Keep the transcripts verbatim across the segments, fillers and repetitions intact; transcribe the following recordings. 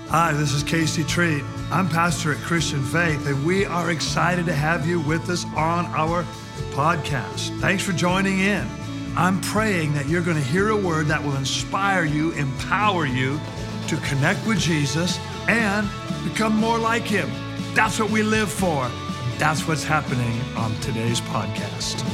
Hi, this is Casey Treat. I'm pastor at Christian Faith, and we are excited to have you with us on our podcast. Thanks for joining in. I'm praying that you're going to hear a word that will inspire you, empower you to connect with Jesus and become more like him. That's what we live for. That's what's happening on today's podcast.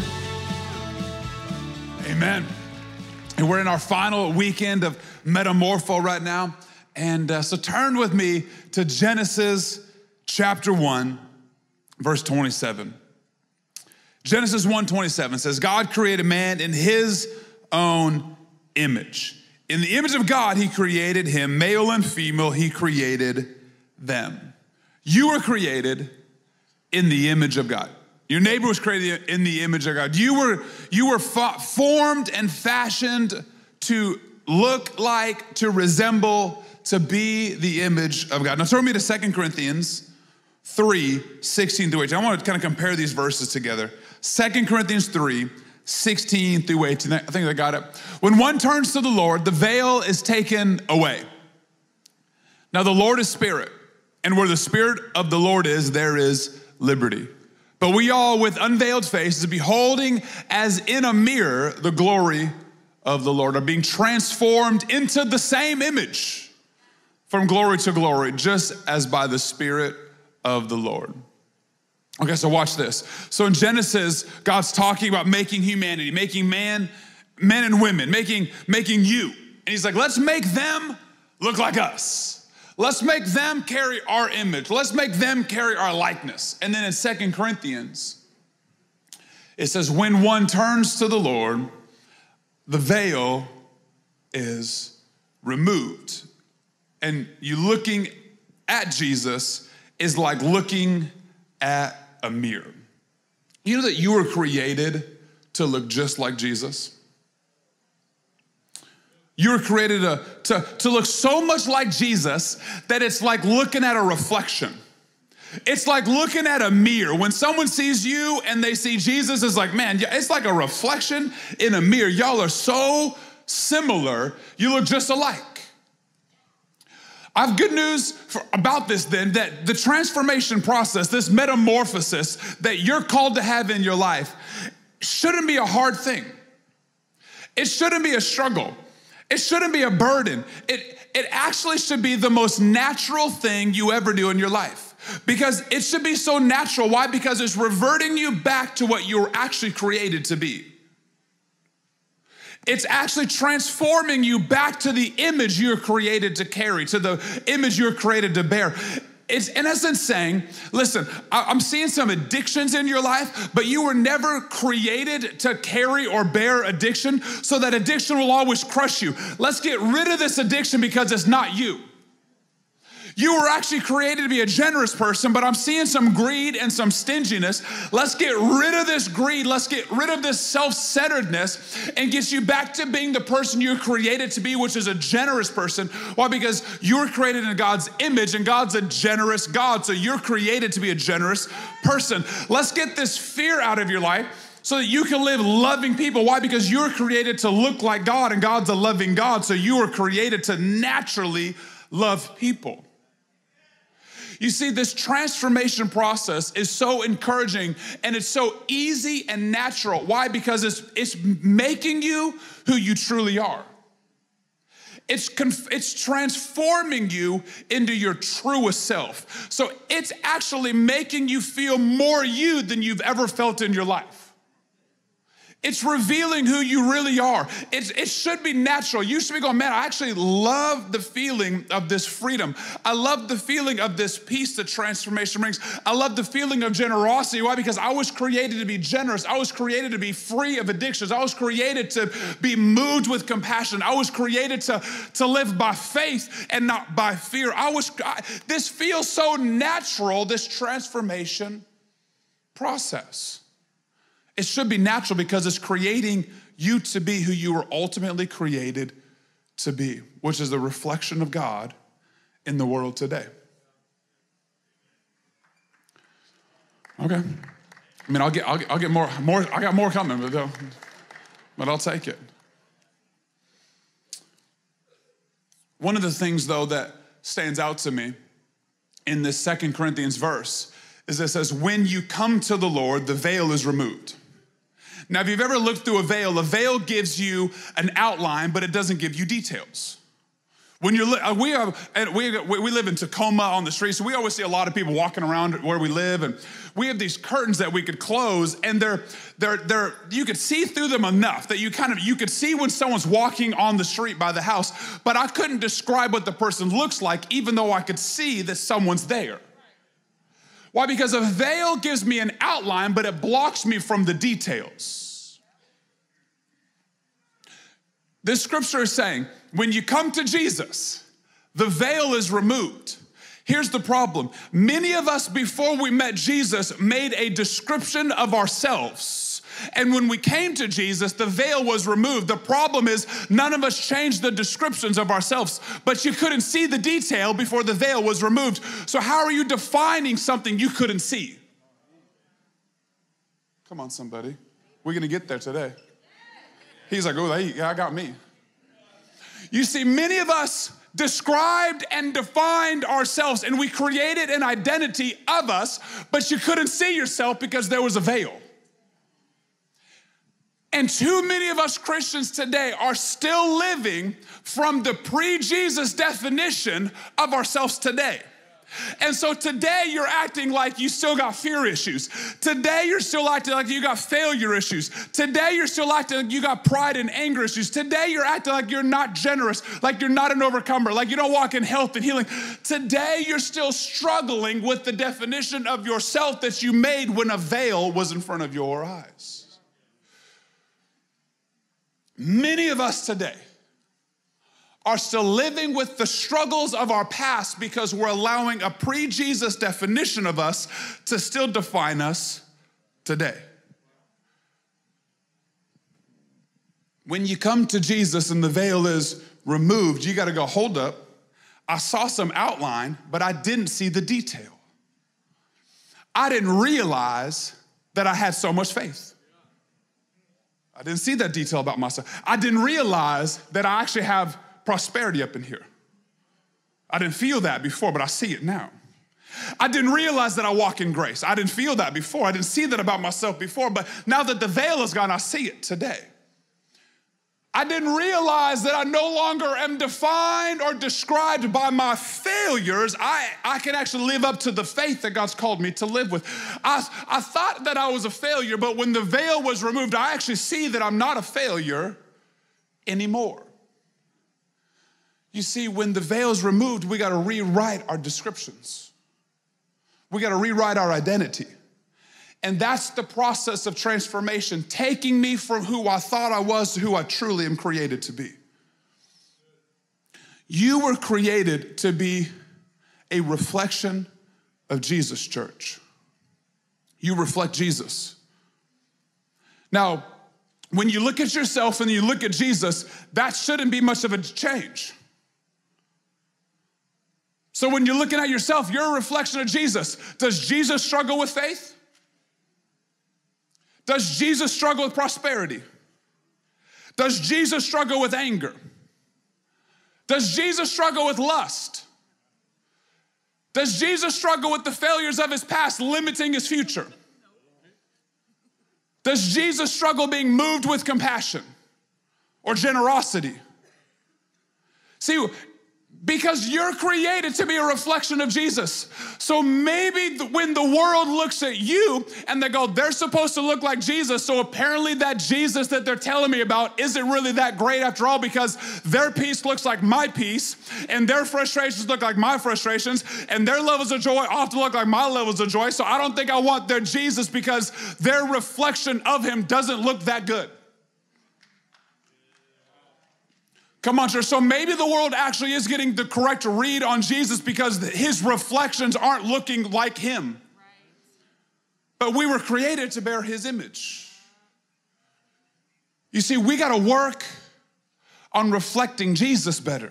Amen. And we're in our final weekend of Metamorpho right now. And uh, so turn with me to Genesis chapter one, verse twenty-seven. Genesis one twenty-seven says, God created man in his own image. In the image of God, he created him, male and female, he created them. You were created in the image of God. Your neighbor was created in the image of God. You were, you were fa- formed and fashioned to look like, to resemble, to be the image of God. Now turn me to Second Corinthians three, sixteen through eighteen. I want to kind of compare these verses together. Second Corinthians three, sixteen through eighteen. I think I got it. When one turns to the Lord, the veil is taken away. Now the Lord is spirit, and where the spirit of the Lord is, there is liberty. But we all with unveiled faces, beholding as in a mirror the glory of the Lord, are being transformed into the same image from glory to glory, just as by the Spirit of the Lord. Okay, so watch this. So in Genesis, God's talking about making humanity, making man, men and women, making, making you. And he's like, let's make them look like us. Let's make them carry our image. Let's make them carry our likeness. And then in Second Corinthians, it says, when one turns to the Lord, the veil is removed. And you looking at Jesus is like looking at a mirror. You know that you were created to look just like Jesus? You were created to, to, to look so much like Jesus that it's like looking at a reflection. It's like looking at a mirror. When someone sees you and they see Jesus, it's like, man, it's like a reflection in a mirror. Y'all are so similar, you look just alike. I have good news for, about this then, that the transformation process, this metamorphosis that you're called to have in your life shouldn't be a hard thing. It shouldn't be a struggle. It shouldn't be a burden. It, it actually should be the most natural thing you ever do in your life. Because it should be so natural. Why? Because it's reverting you back to what you were actually created to be. It's actually transforming you back to the image you're created to carry, to the image you're created to bear. It's in essence saying, listen, I'm seeing some addictions in your life, but you were never created to carry or bear addiction, so that addiction will always crush you. Let's get rid of this addiction because it's not you. You were actually created to be a generous person, but I'm seeing some greed and some stinginess. Let's get rid of this greed. Let's get rid of this self-centeredness and get you back to being the person you're created to be, which is a generous person. Why? Because you were created in God's image, and God's a generous God, so you're created to be a generous person. Let's get this fear out of your life so that you can live loving people. Why? Because you're created to look like God, and God's a loving God, so you were created to naturally love people. You see, this transformation process is so encouraging, and it's so easy and natural. Why? Because it's, it's making you who you truly are. It's, conf- it's transforming you into your truest self. So it's actually making you feel more you than you've ever felt in your life. It's revealing who you really are. It's, it should be natural. You should be going, man, I actually love the feeling of this freedom. I love the feeling of this peace that transformation brings. I love the feeling of generosity. Why? Because I was created to be generous. I was created to be free of addictions. I was created to be moved with compassion. I was created to, to live by faith and not by fear. I was. I, this feels so natural, this transformation process. It should be natural because it's creating you to be who you were ultimately created to be, which is the reflection of God in the world today. Okay. I mean, I'll get, I'll get, I'll get more, more, I got more coming, but, uh, but I'll take it. One of the things, though, that stands out to me in this Second Corinthians verse is it says, when you come to the Lord, the veil is removed. Now, if you've ever looked through a veil, a veil gives you an outline, but it doesn't give you details. When you're, li- we, are, we, we live in Tacoma on the street, so we always see a lot of people walking around where we live, and we have these curtains that we could close, and they're, they're, they're, you could see through them enough that you kind of, you could see when someone's walking on the street by the house, but I couldn't describe what the person looks like, even though I could see that someone's there. Why? Because a veil gives me an outline, but it blocks me from the details. This scripture is saying, when you come to Jesus, the veil is removed. Here's the problem. Many of us, before we met Jesus, made a description of ourselves. And when we came to Jesus, the veil was removed. The problem is none of us changed the descriptions of ourselves, but you couldn't see the detail before the veil was removed. So how are you defining something you couldn't see? Come on, somebody. We're going to get there today. He's like, oh, yeah, I got me. You see, many of us described and defined ourselves, and we created an identity of us, but you couldn't see yourself because there was a veil. And too many of us Christians today are still living from the pre-Jesus definition of ourselves today. And so today you're acting like you still got fear issues. Today you're still acting like you got failure issues. Today you're still acting like you got pride and anger issues. Today you're acting like you're not generous, like you're not an overcomer, like you don't walk in health and healing. Today you're still struggling with the definition of yourself that you made when a veil was in front of your eyes. Many of us today are still living with the struggles of our past because we're allowing a pre-Jesus definition of us to still define us today. When you come to Jesus and the veil is removed, you got to go, hold up. I saw some outline, but I didn't see the detail. I didn't realize that I had so much faith. I didn't see that detail about myself. I didn't realize that I actually have prosperity up in here. I didn't feel that before, but I see it now. I didn't realize that I walk in grace. I didn't feel that before. I didn't see that about myself before, but now that the veil is gone, I see it today. I didn't realize that I no longer am defined or described by my failures. I, I can actually live up to the faith that God's called me to live with. I, I thought that I was a failure, but when the veil was removed, I actually see that I'm not a failure anymore. You see, when the veil is removed, we got to rewrite our descriptions. We got to rewrite our identity. And that's the process of transformation, taking me from who I thought I was to who I truly am created to be. You were created to be a reflection of Jesus, church. You reflect Jesus. Now, when you look at yourself and you look at Jesus, that shouldn't be much of a change. So when you're looking at yourself, you're a reflection of Jesus. Does Jesus struggle with faith? Does Jesus struggle with prosperity? Does Jesus struggle with anger? Does Jesus struggle with lust? Does Jesus struggle with the failures of his past limiting his future? Does Jesus struggle being moved with compassion or generosity? See, because you're created to be a reflection of Jesus. So maybe when the world looks at you and they go, they're supposed to look like Jesus, so apparently that Jesus that they're telling me about isn't really that great after all, because their peace looks like my peace and their frustrations look like my frustrations and their levels of joy often look like my levels of joy. So I don't think I want their Jesus because their reflection of him doesn't look that good. Come on, church. So maybe the world actually is getting the correct read on Jesus because his reflections aren't looking like him. Right. But we were created to bear his image. You see, we got to work on reflecting Jesus better.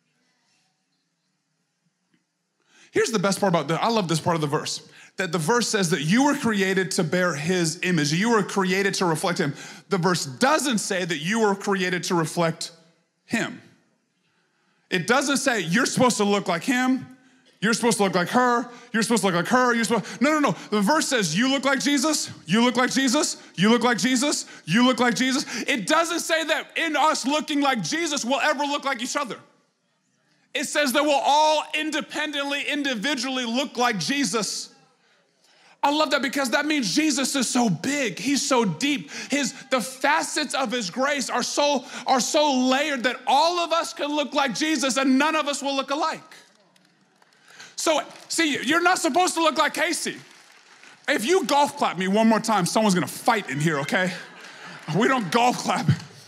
Here's the best part about that. I love this part of the verse. That the verse says that you were created to bear his image. You were created to reflect him. The verse doesn't say that you were created to reflect him. It doesn't say you're supposed to look like him, you're supposed to look like her, you're supposed to look like her, you're supposed, no, no, no. The verse says you look like Jesus, you look like Jesus, you look like Jesus, you look like Jesus. It doesn't say that in us looking like Jesus we'll ever look like each other. It says that we'll all independently, individually look like Jesus. I love that because that means Jesus is so big, he's so deep. His, the facets of his grace are so, are so layered that all of us can look like Jesus and none of us will look alike. So, see, you're not supposed to look like Casey. If you golf clap me one more time, someone's gonna fight in here, okay? We don't golf clap.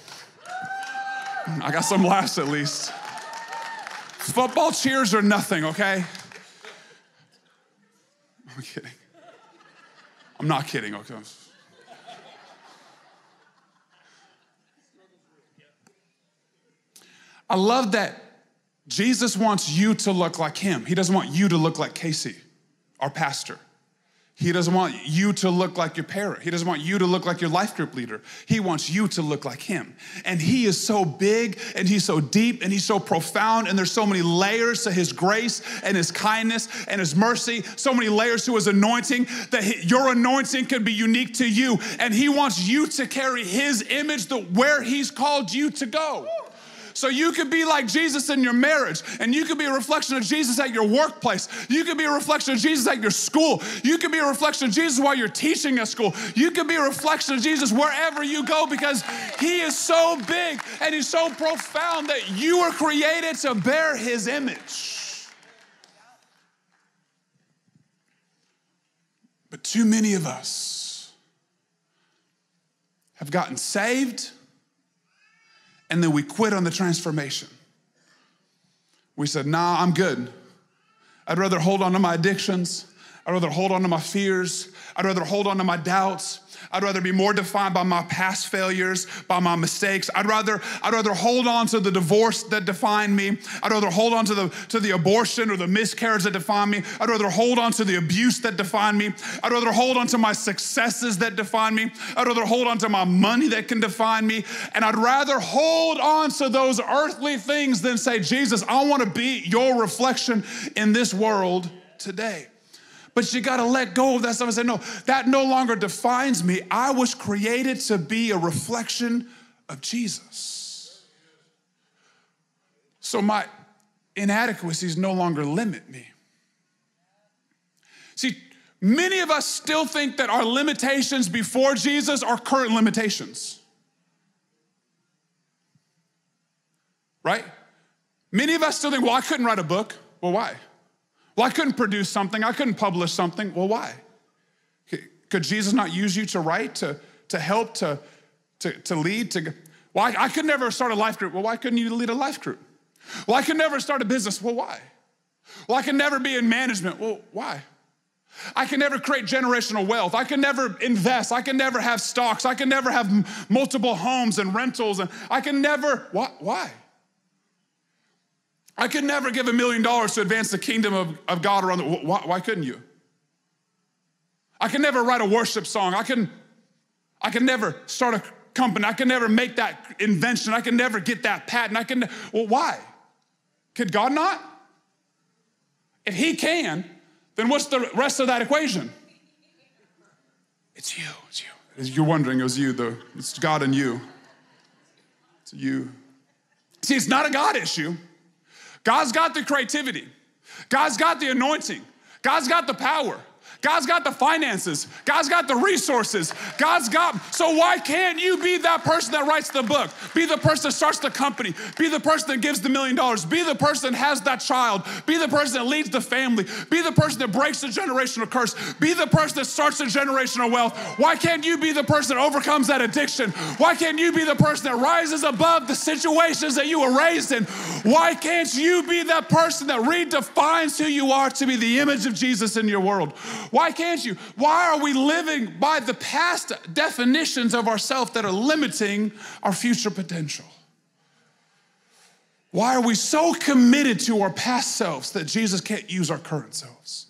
I got some laughs at least. Football cheers are nothing, okay? I'm kidding. I'm not kidding, okay? I love that Jesus wants you to look like him. He doesn't want you to look like Casey, our pastor. He doesn't want you to look like your parent. He doesn't want you to look like your life group leader. He wants you to look like him. And he is so big and he's so deep and he's so profound and there's so many layers to his grace and his kindness and his mercy, so many layers to his anointing that he, your anointing can be unique to you. And he wants you to carry his image to where he's called you to go. So you could be like Jesus in your marriage, and you could be a reflection of Jesus at your workplace. You could be a reflection of Jesus at your school. You could be a reflection of Jesus while you're teaching at school. You could be a reflection of Jesus wherever you go because he is so big and he's so profound that you were created to bear his image. But too many of us have gotten saved and then we quit on the transformation. We said, nah, I'm good. I'd rather hold on to my addictions. I'd rather hold on to my fears. I'd rather hold on to my doubts. I'd rather be more defined by my past failures, by my mistakes. I'd rather, I'd rather hold on to the divorce that defined me. I'd rather hold on to the, to the abortion or the miscarriage that defined me. I'd rather hold on to the abuse that defined me. I'd rather hold on to my successes that define me. I'd rather hold on to my money that can define me. And I'd rather hold on to those earthly things than say, Jesus, I want to be your reflection in this world today. But you got to let go of that stuff and say, no, that no longer defines me. I was created to be a reflection of Jesus. So my inadequacies no longer limit me. See, many of us still think that our limitations before Jesus are current limitations. Right? Many of us still think, well, I couldn't write a book. Well, why? Well, I couldn't produce something. I couldn't publish something. Well, why? Could Jesus not use you to write, to, to help, to, to, to lead? To, well, I, I could never start a life group. Well, why couldn't you lead a life group? Well, I could never start a business. Well, why? Well, I could never be in management. Well, why? I can never create generational wealth. I can never invest. I can never have stocks. I can never have m- multiple homes and rentals. And I can never, why? why? I could never give a million dollars to advance the kingdom of, of God around the world. Why, why couldn't you? I can never write a worship song. I can, I can never start a company. I can never make that invention. I can never get that patent. I can, well, why? Could God not? If he can, then what's the rest of that equation? It's you, it's you. As you're wondering, it was you, though. It's God and you. It's you. See, it's not a God issue. God's got the creativity. God's got the anointing. God's got the power. God's got the finances. God's got the resources. God's got, so why can't you be that person that writes the book? Be the person that starts the company. Be the person that gives the million dollars. Be the person that has that child. Be the person that leads the family. Be the person that breaks the generational curse. Be the person that starts the generational wealth. Why can't you be the person that overcomes that addiction? Why can't you be the person that rises above the situations that you were raised in? Why can't you be that person that redefines who you are to be the image of Jesus in your world? Why can't you? Why are we living by the past definitions of ourselves that are limiting our future potential? Why are we so committed to our past selves that Jesus can't use our current selves?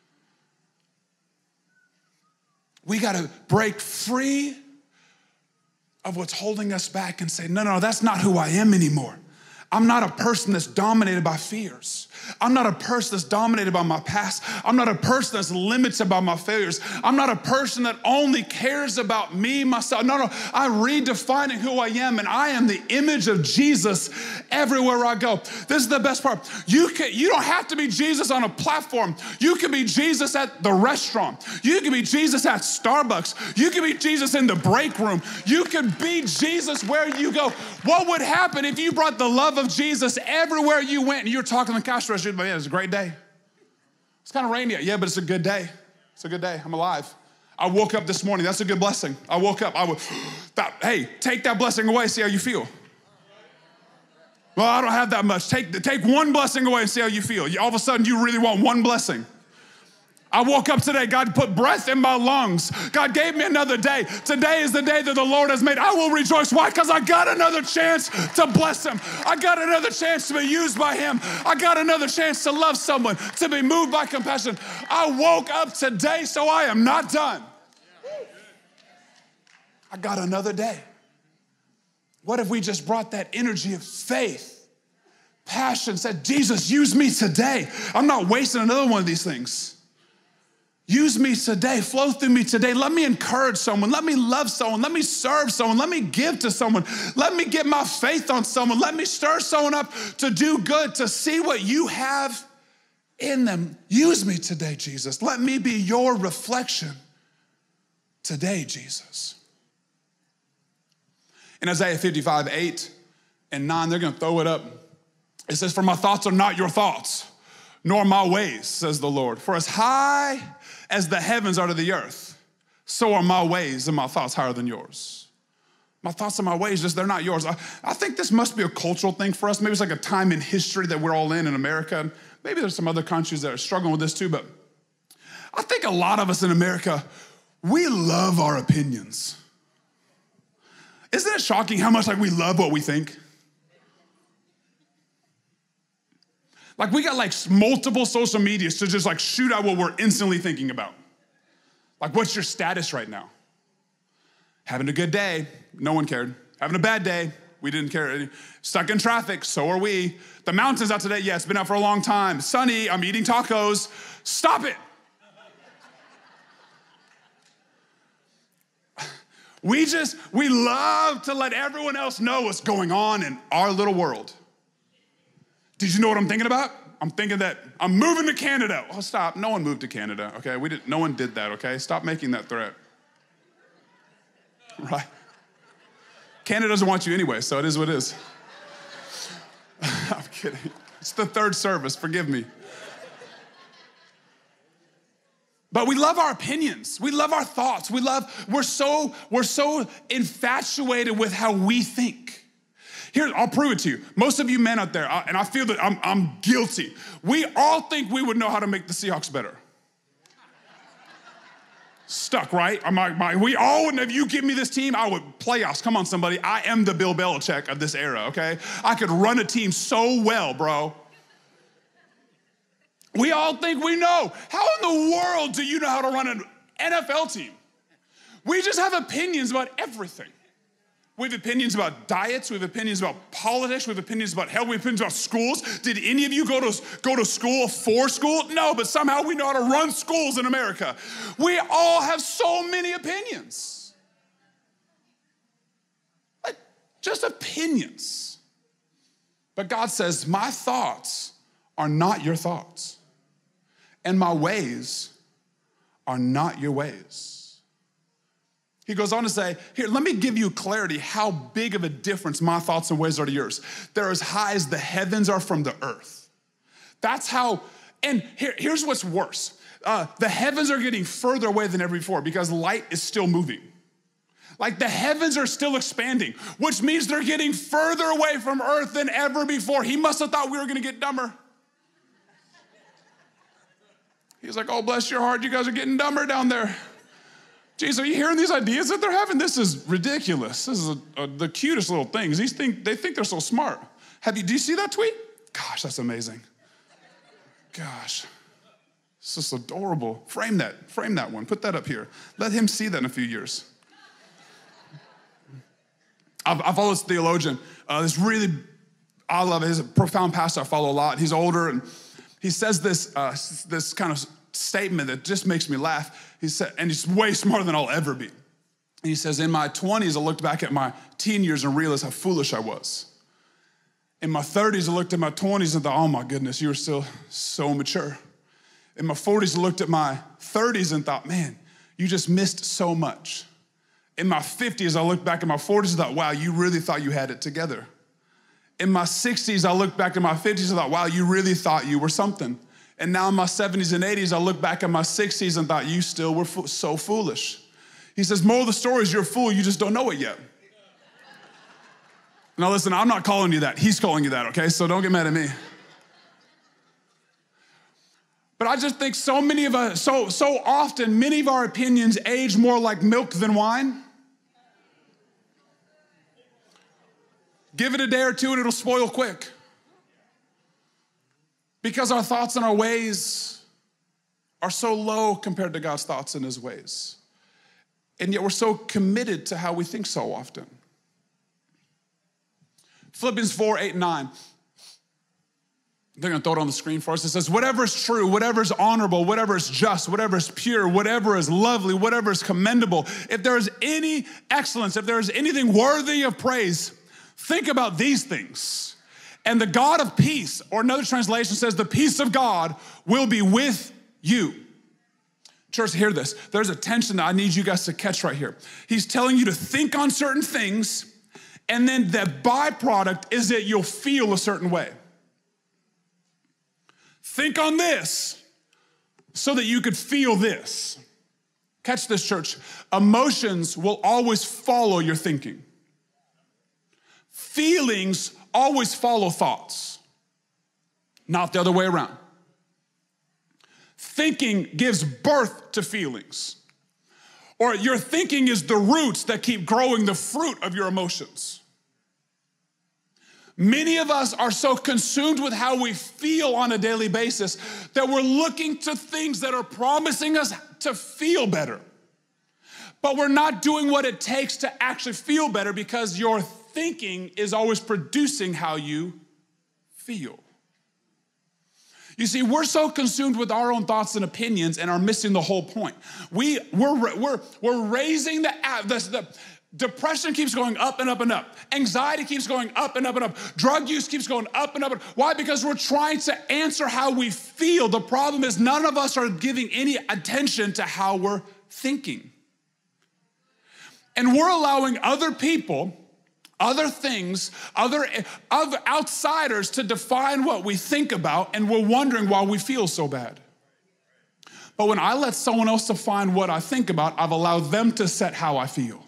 We got to break free of what's holding us back and say, no, no, that's not who I am anymore. I'm not a person that's dominated by fears. I'm not a person that's dominated by my past. I'm not a person that's limited by my failures. I'm not a person that only cares about me, myself. No, no, I'm redefining who I am, and I am the image of Jesus everywhere I go. This is the best part. You can, you don't have to be Jesus on a platform. You can be Jesus at the restaurant. You can be Jesus at Starbucks. You can be Jesus in the break room. You can be Jesus where you go. What would happen if you brought the love of Jesus everywhere you went and you were talking to the cash register? Man, it's a great day. It's kind of rainy. Yeah, but it's a good day. It's a good day. I'm alive. I woke up this morning. That's a good blessing. I woke up. I would, that, hey, take that blessing away. See how you feel. Well, I don't have that much. Take, take one blessing away and see how you feel. All of a sudden, you really want one blessing. I woke up today. God put breath in my lungs. God gave me another day. Today is the day that the Lord has made. I will rejoice. Why? Because I got another chance to bless him. I got another chance to be used by him. I got another chance to love someone, to be moved by compassion. I woke up today, so I am not done. I got another day. What if we just brought that energy of faith, passion, said, Jesus, use me today. I'm not wasting another one of these things. Use me today, flow through me today. Let me encourage someone. Let me love someone. Let me serve someone. Let me give to someone. Let me get my faith on someone. Let me stir someone up to do good, to see what you have in them. Use me today, Jesus. Let me be your reflection today, Jesus. In Isaiah fifty-five, eight and nine, they're going to throw it up. It says, for my thoughts are not your thoughts, nor my ways, says the Lord. For as high as the heavens are to the earth, so are my ways and my thoughts higher than yours. My thoughts and my ways, just they're not yours. I, I think this must be a cultural thing for us. Maybe it's like a time in history that we're all in in America. Maybe there's some other countries that are struggling with this too, but I think a lot of us in America, we love our opinions. Isn't it shocking how much like we love what we think? Like we got like multiple social medias to just like shoot out what we're instantly thinking about. Like what's your status right now? Having a good day, no one cared. Having a bad day, we didn't care. Stuck in traffic, so are we. The mountain's out today, yeah, it's been out for a long time. Sunny, I'm eating tacos. Stop it. We just, we love to let everyone else know what's going on in our little world. Did you know what I'm thinking about? I'm thinking that I'm moving to Canada. Oh, stop. No one moved to Canada, okay? We didn't, no one did that, okay? Stop making that threat. Right? Canada doesn't want you anyway, so it is what it is. I'm kidding. It's the third service. Forgive me. But we love our opinions. We love our thoughts. We love, we're so, we're so infatuated with how we think. Here, I'll prove it to you. Most of you men out there, and I feel that I'm, I'm guilty. We all think we would know how to make the Seahawks better. Stuck, right? I'm like, my, we all would, if you give me this team, I would playoffs. Come on, somebody. I am the Bill Belichick of this era, okay? I could run a team so well, bro. We all think we know. How in the world do you know how to run an N F L team? We just have opinions about everything. We have opinions about diets. We have opinions about politics. We have opinions about health. We have opinions about schools. Did any of you go to, go to school for school? No, but somehow we know how to run schools in America. We all have so many opinions. Like, just opinions. But God says, my thoughts are not your thoughts, and my ways are not your ways. He goes on to say, here, let me give you clarity how big of a difference my thoughts and ways are to yours. They're as high as the heavens are from the earth. That's how, and here, here's what's worse. Uh, the heavens are getting further away than ever before because light is still moving. Like the heavens are still expanding, which means they're getting further away from earth than ever before. He must have thought we were gonna get dumber. He's like, oh, bless your heart, you guys are getting dumber down there. Jeez, are you hearing these ideas that they're having? This is ridiculous. This is a, a, the cutest little things. These think, they think they're so smart. Have you, do you see that tweet? Gosh, that's amazing. Gosh, it's just adorable. Frame that, frame that one. Put that up here. Let him see that in a few years. I, I follow this theologian, uh, this really I love it. He's a profound pastor I follow a lot. He's older, and he says this, uh, this kind of statement that just makes me laugh. He said, and he's way smarter than I'll ever be. And he says, in my twenties, I looked back at my teen years and realized how foolish I was. In my thirties, I looked at my twenties and thought, oh my goodness, you were still so mature. In my forties, I looked at my thirties and thought, man, you just missed so much. In my fifties, I looked back at my forties and thought, wow, you really thought you had it together. In my sixties, I looked back at my fifties and thought, wow, you really thought you were something. And now in my seventies and eighties, I look back at my sixties and thought, you still were fo- so foolish. He says, moral of the story is you're a fool, you just don't know it yet. Now listen, I'm not calling you that. He's calling you that, okay? So don't get mad at me. But I just think so many of us, so, so often, many of our opinions age more like milk than wine. Give it a day or two and it'll spoil quick. Because our thoughts and our ways are so low compared to God's thoughts and his ways. And yet we're so committed to how we think so often. Philippians four, eight, and nine. They're gonna throw it on the screen for us. It says, whatever is true, whatever is honorable, whatever is just, whatever is pure, whatever is lovely, whatever is commendable, if there is any excellence, if there is anything worthy of praise, think about these things. And the God of peace, or another translation says, the peace of God will be with you. Church, hear this. There's a tension that I need you guys to catch right here. He's telling you to think on certain things, and then the byproduct is that you'll feel a certain way. Think on this so that you could feel this. Catch this, church. Emotions will always follow your thinking. Feelings always follow thoughts, not the other way around. Thinking gives birth to feelings. Or your thinking is the roots that keep growing the fruit of your emotions. Many of us are so consumed with how we feel on a daily basis that we're looking to things that are promising us to feel better. But we're not doing what it takes to actually feel better because your thinking is always producing how you feel. You see, we're so consumed with our own thoughts and opinions and are missing the whole point. We, we're, we're, we're raising the, the, the depression keeps going up and up and up. Anxiety keeps going up and up and up. Drug use keeps going up and up. And up. Why? Because we're trying to answer how we feel. The problem is none of us are giving any attention to how we're thinking. And we're allowing other people, other things, other, other outsiders to define what we think about, and we're wondering why we feel so bad. But when I let someone else define what I think about, I've allowed them to set how I feel.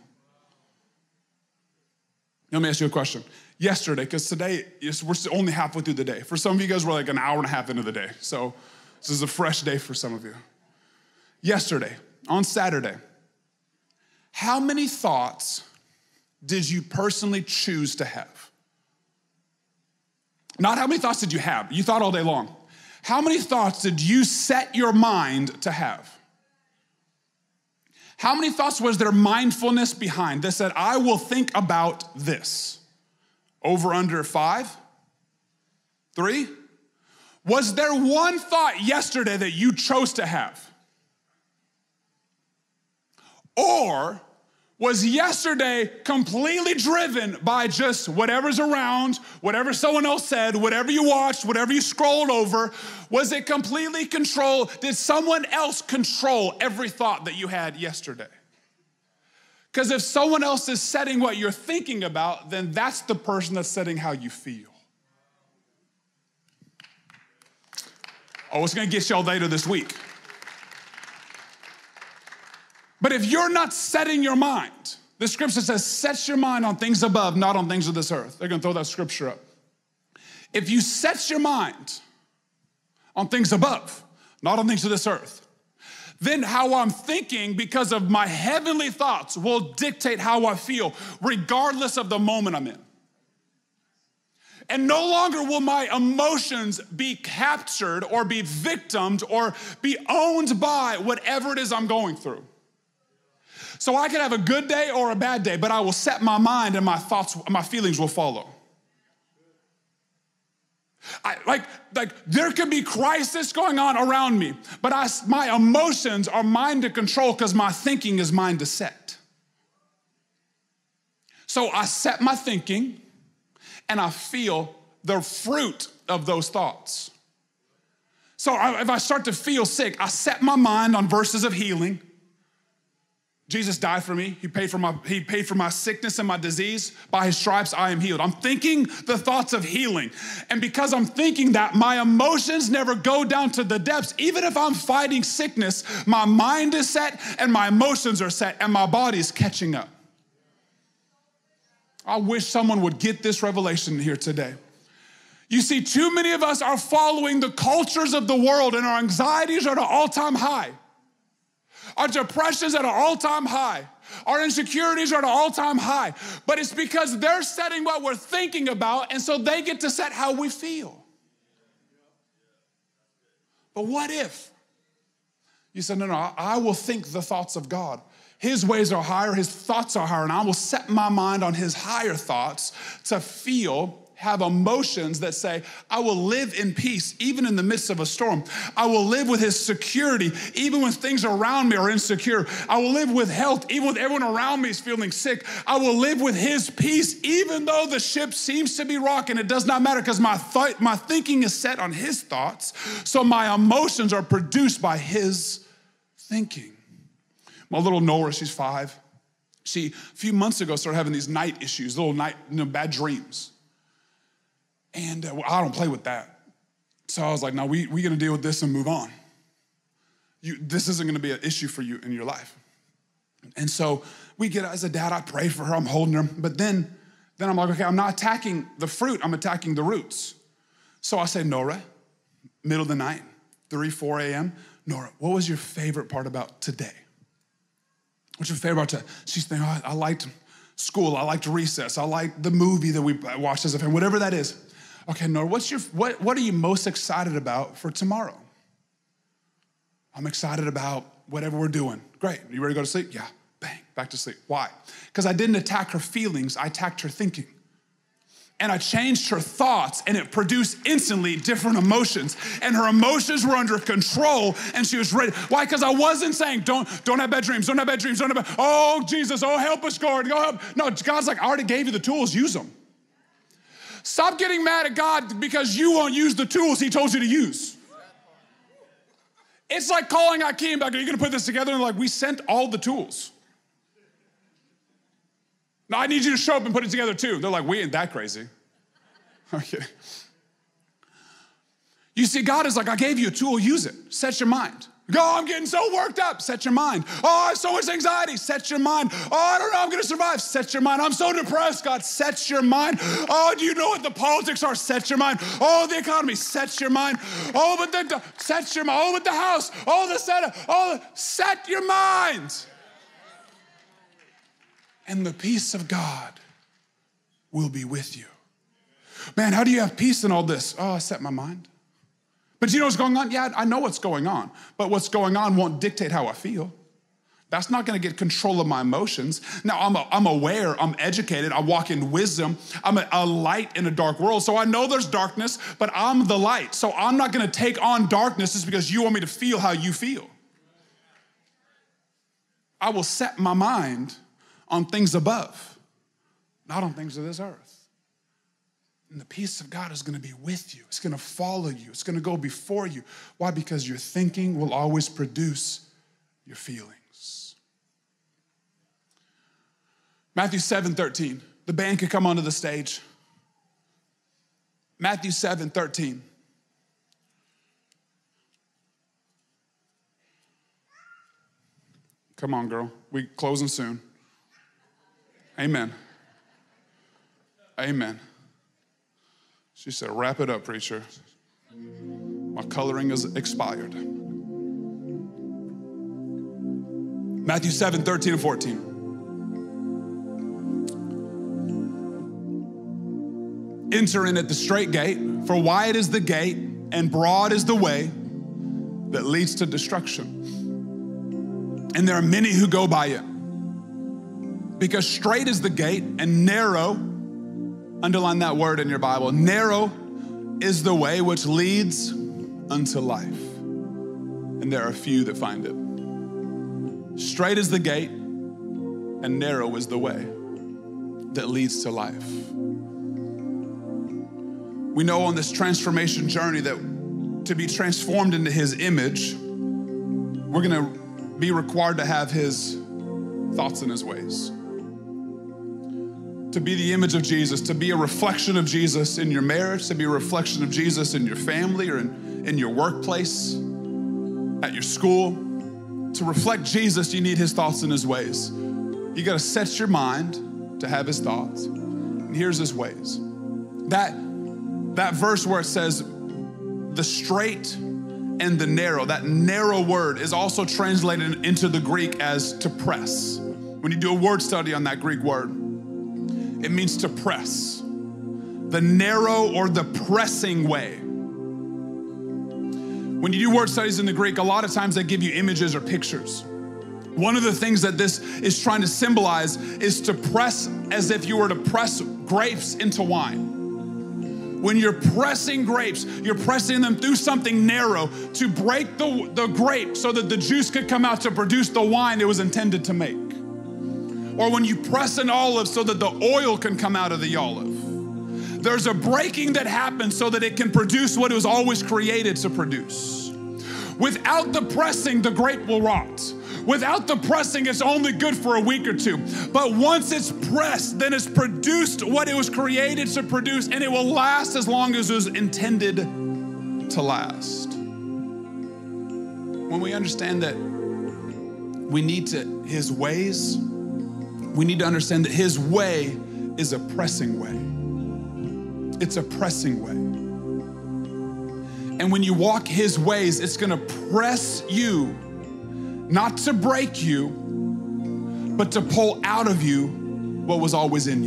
Let me ask you a question. Yesterday, because today, we're only halfway through the day. For some of you guys, we're like an hour and a half into the day. So this is a fresh day for some of you. Yesterday, on Saturday, how many thoughts did you personally choose to have? Not how many thoughts did you have? You thought all day long. How many thoughts did you set your mind to have? How many thoughts was there mindfulness behind that said, I will think about this? Over, under five? Three? Was there one thought yesterday that you chose to have? Or was yesterday completely driven by just whatever's around, whatever someone else said, whatever you watched, whatever you scrolled over? Was it completely controlled? Did someone else control every thought that you had yesterday? Because if someone else is setting what you're thinking about, then that's the person that's setting how you feel. Oh, it's gonna get y'all later this week. But if you're not setting your mind, the scripture says, set your mind on things above, not on things of this earth. They're gonna throw that scripture up. If you set your mind on things above, not on things of this earth, then how I'm thinking because of my heavenly thoughts will dictate how I feel, regardless of the moment I'm in. And no longer will my emotions be captured or be victimed or be owned by whatever it is I'm going through. So I can have a good day or a bad day, but I will set my mind and my thoughts, my feelings will follow. I, like, like there could be crisis going on around me, but I, my emotions are mine to control because my thinking is mine to set. So I set my thinking and I feel the fruit of those thoughts. So I, if I start to feel sick, I set my mind on verses of healing. Jesus died for me. He paid for my, he paid for my sickness and my disease. By his stripes, I am healed. I'm thinking the thoughts of healing. And because I'm thinking that, my emotions never go down to the depths. Even if I'm fighting sickness, my mind is set and my emotions are set and my body is catching up. I wish someone would get this revelation here today. You see, too many of us are following the cultures of the world, and our anxieties are at an all-time high. Our depression's at an all-time high. Our insecurities are at an all-time high. But it's because they're setting what we're thinking about, and so they get to set how we feel. But what if? You said, no, no, I will think the thoughts of God. His ways are higher, his thoughts are higher, and I will set my mind on his higher thoughts to feel, have emotions that say, I will live in peace even in the midst of a storm. I will live with his security even when things around me are insecure. I will live with health even when everyone around me is feeling sick. I will live with his peace even though the ship seems to be rocking. It does not matter because my, th- my thinking is set on his thoughts, so my emotions are produced by his thinking. My little Nora, she's five. She, a few months ago, started having these night issues, little night, you know, bad dreams. And uh, well, I don't play with that. So I was like, no, we, we're going to deal with this and move on. You, this isn't going to be an issue for you in your life. And so we get, as a dad, I pray for her, I'm holding her. But then, then I'm like, okay, I'm not attacking the fruit, I'm attacking the roots. So I say, Nora, middle of the night, three, four a.m., Nora, what was your favorite part about today? What's your favorite part today? She's thinking, oh, I liked school, I liked recess, I liked the movie that we watched as a family, whatever that is. Okay, Nora, what's your, what, what are you most excited about for tomorrow? I'm excited about whatever we're doing. Great, you ready to go to sleep? Yeah, bang, back to sleep. Why? Because I didn't attack her feelings, I attacked her thinking. And I changed her thoughts, and it produced instantly different emotions. And her emotions were under control, and she was ready. Why? Because I wasn't saying, don't, don't have bad dreams, don't have bad dreams, don't have bad, oh, Jesus, oh, help us, God, go help. No, God's like, I already gave you the tools, use them. Stop getting mad at God because you won't use the tools he told you to use. It's like calling Akeem back, are you gonna put this together? And like, we sent all the tools. No, I need you to show up and put it together too. They're like, we ain't that crazy. Okay. You see, God is like, I gave you a tool, use it. Set your mind. Go, oh, I'm getting so worked up. Set your mind. Oh, I have so much anxiety. Set your mind. Oh, I don't know, I'm gonna survive. Set your mind. I'm so depressed, God. Set your mind. Oh, do you know what the politics are? Set your mind. Oh, the economy. Set your mind. Oh, but the, set your mind. Oh, but the house. Oh, the Senate. Oh, set your mind. And the peace of God will be with you. Man, how do you have peace in all this? Oh, I set my mind. But you know what's going on? Yeah, I know what's going on. But what's going on won't dictate how I feel. That's not going to get control of my emotions. Now, I'm, a, I'm aware, I'm educated, I walk in wisdom. I'm a, a light in a dark world. So I know there's darkness, but I'm the light. So I'm not going to take on darkness just because you want me to feel how you feel. I will set my mind on things above, not on things of this earth. And the peace of God is going to be with you. It's going to follow you. It's going to go before you. Why? Because your thinking will always produce your feelings. Matthew seven thirteen. The band could come onto the stage. Matthew seven thirteen. Come on, girl. We closing soon. Amen. Amen. She said, wrap it up, preacher. My coloring is expired. Matthew seven, thirteen and fourteen. Enter in at the straight gate, for wide is the gate and broad is the way that leads to destruction. And there are many who go by it. Because straight is the gate and narrow, underline that word in your Bible, narrow is the way which leads unto life, and there are few that find it. Straight is the gate, and narrow is the way that leads to life. We know on this transformation journey that to be transformed into his image, we're gonna be required to have his thoughts and his ways. To be the image of Jesus, to be a reflection of Jesus in your marriage, to be a reflection of Jesus in your family or in, in your workplace, at your school. To reflect Jesus, you need his thoughts and his ways. You gotta set your mind to have his thoughts. And here's his ways. That, that verse where it says, the straight and the narrow, that narrow word is also translated into the Greek as to press. When you do a word study on that Greek word, it means to press. The narrow or the pressing way. When you do word studies in the Greek, a lot of times they give you images or pictures. One of the things that this is trying to symbolize is to press as if you were to press grapes into wine. When you're pressing grapes, you're pressing them through something narrow to break the, the grape so that the juice could come out to produce the wine it was intended to make. Or when you press an olive so that the oil can come out of the olive. There's a breaking that happens so that it can produce what it was always created to produce. Without the pressing, the grape will rot. Without the pressing, it's only good for a week or two. But once it's pressed, then it's produced what it was created to produce, and it will last as long as it was intended to last. When we understand that we need to, his ways, we need to understand that his way is a pressing way. It's a pressing way. And when you walk his ways, it's gonna press you, not to break you, but to pull out of you what was always in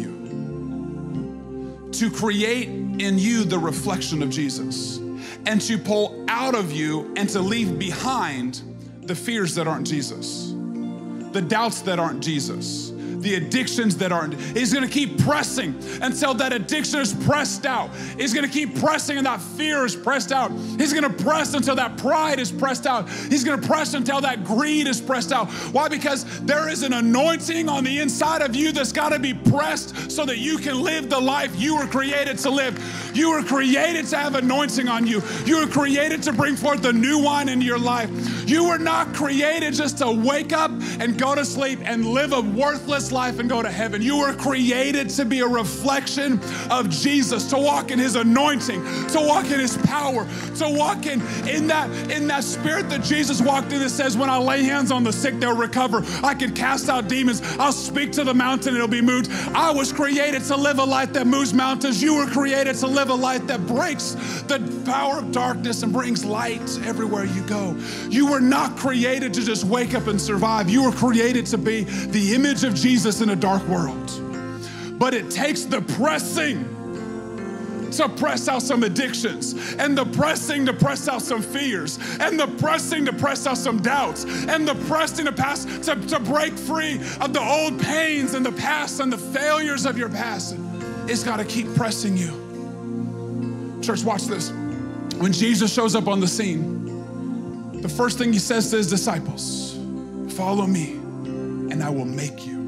you. To create in you the reflection of Jesus, and to pull out of you and to leave behind the fears that aren't Jesus, the doubts that aren't Jesus, the addictions that aren't. He's gonna keep pressing until that addiction is pressed out. He's gonna keep pressing and that fear is pressed out. He's gonna press until that pride is pressed out. He's gonna press until that greed is pressed out. Why? Because there is an anointing on the inside of you that's gotta be pressed so that you can live the life you were created to live. You were created to have anointing on you. You were created to bring forth the new wine into your life. You were not created just to wake up and go to sleep and live a worthless life and go to heaven. You were created to be a reflection of Jesus, to walk in his anointing, to walk in his power, to walk in, in, that, in that spirit that Jesus walked in that says, when I lay hands on the sick, they'll recover. I can cast out demons. I'll speak to the mountain and it'll be moved. I was created to live a life that moves mountains. You were created to live a life that breaks the power of darkness and brings light everywhere you go. You were not created to just wake up and survive. You were created to be the image of Jesus in a dark world. But it takes the pressing to press out some addictions, and the pressing to press out some fears, and the pressing to press out some doubts, and the pressing to pass to, to break free of the old pains and the past and the failures of your past. It's got to keep pressing you. Church, watch this. When Jesus shows up on the scene, the first thing he says to his disciples, follow me and I will make you.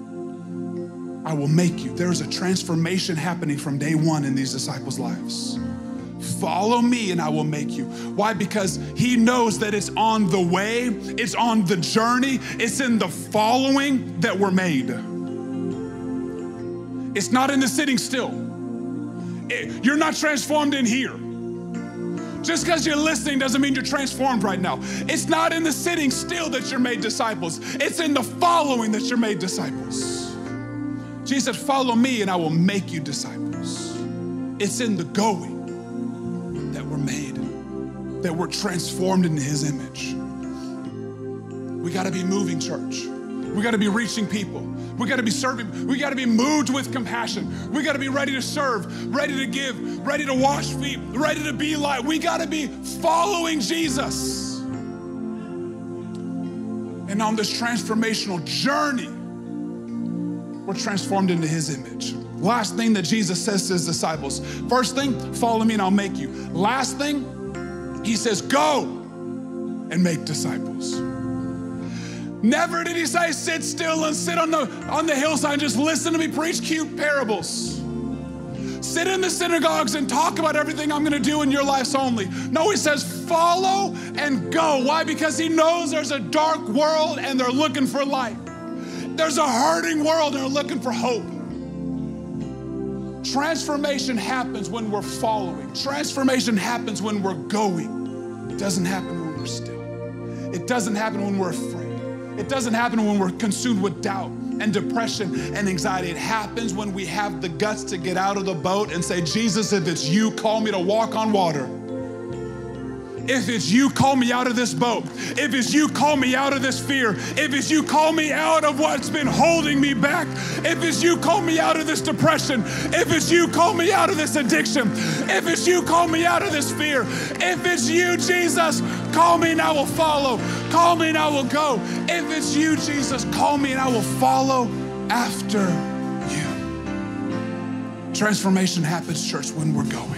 I will make you. There's a transformation happening from day one in these disciples' lives. Follow me and I will make you. Why? Because he knows that it's on the way, it's on the journey, it's in the following that we're made. It's not in the sitting still. It, you're not transformed in here. Just because you're listening doesn't mean you're transformed right now. It's not in the sitting still that you're made disciples. It's in the following that you're made disciples. Jesus said, follow me and I will make you disciples. It's in the going that we're made, that we're transformed into his image. We gotta be moving, church. We gotta be reaching people. We gotta be serving. We gotta be moved with compassion. We gotta be ready to serve, ready to give, ready to wash feet, ready to be light. We gotta be following Jesus. And on this transformational journey, we're transformed into his image. Last thing that Jesus says to his disciples. First thing, follow me and I'll make you. Last thing, he says, go and make disciples. Never did he say, sit still and sit on the, on the hillside and just listen to me preach cute parables. Sit in the synagogues and talk about everything I'm gonna do in your lives only. No, he says, follow and go. Why? Because he knows there's a dark world and they're looking for light. There's a hurting world and they're looking for hope. Transformation happens when we're following. Transformation happens when we're going. It doesn't happen when we're still. It doesn't happen when we're afraid. It doesn't happen when we're consumed with doubt and depression and anxiety. It happens when we have the guts to get out of the boat and say, Jesus, if it's you, call me to walk on water. If it's you, call me out of this boat. If it's you, call me out of this fear. If it's you, call me out of what's been holding me back. If it's you, call me out of this depression. If it's you, call me out of this addiction. If it's you, call me out of this fear. If it's you, Jesus, call me and I will follow. Call me and I will go. If it's you, Jesus, call me and I will follow after you. Transformation happens, church, when we're going.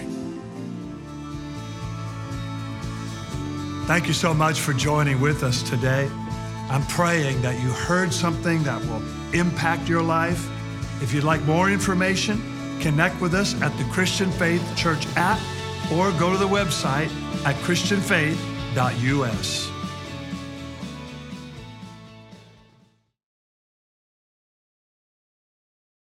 Thank you so much for joining with us today. I'm praying that you heard something that will impact your life. If you'd like more information, connect with us at the Christian Faith Church app or go to the website at christian faith dot u s.